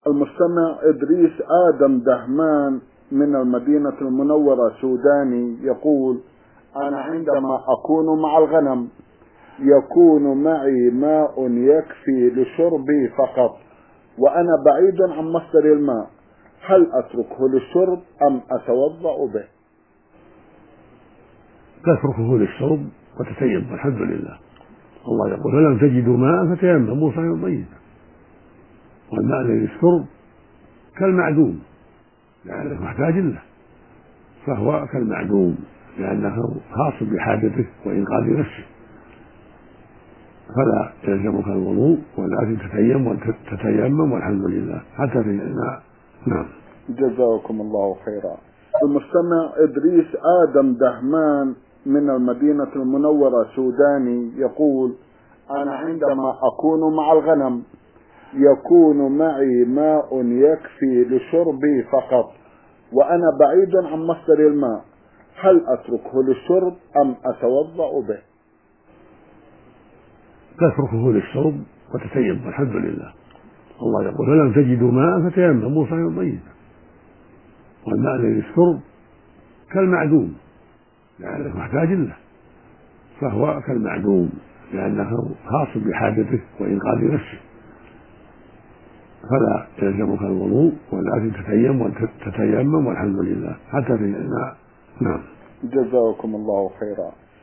المستمع إدريس آدم دهمان من المدينة المنورة سوداني يقول: أنا عندما أكون مع الغنم يكون معي ماء يكفي لشربي فقط، وأنا بعيد عن مصدر الماء، هل أتركه للشرب أم أتوضأ به؟ تتركه للشرب وتتيمم، والحمد لله. الله يقول: فلم تجدوا ماء فتيمموا صعيدا طيبا. والماء للشرب كالمعدوم لأنك محتاج له، فهو كالمعدوم لأنه خاص بحاجته وإنقاذ نفسه، فلا يلزمك الوضوء ولكن تتيمم والحمد لله حتى في الماء. نعم. جزاكم الله خيرا. المستمع إدريس آدم دهمان من المدينة المنورة سوداني يقول: أنا عندما أكون مع الغنم يكون معي ماء يكفي لشربي فقط، وأنا بعيد عن مصدر الماء، هل أتركه للشرب أم أتوضأ به؟ تتركه للشرب وتتيمم والحمد لله. الله يقول: فلم تجدوا ماء فتيمموا صعيدا طيبا. والماء للشرب كالمعدوم لأنك محتاج له، فهو كالمعدوم لأنه خاص بحاجته وإنقاذ نفسه، فلا يلزمك الوضوء ولكن تتيمم والحمد لله حتى في الماء. نعم. جزاكم الله خيرا.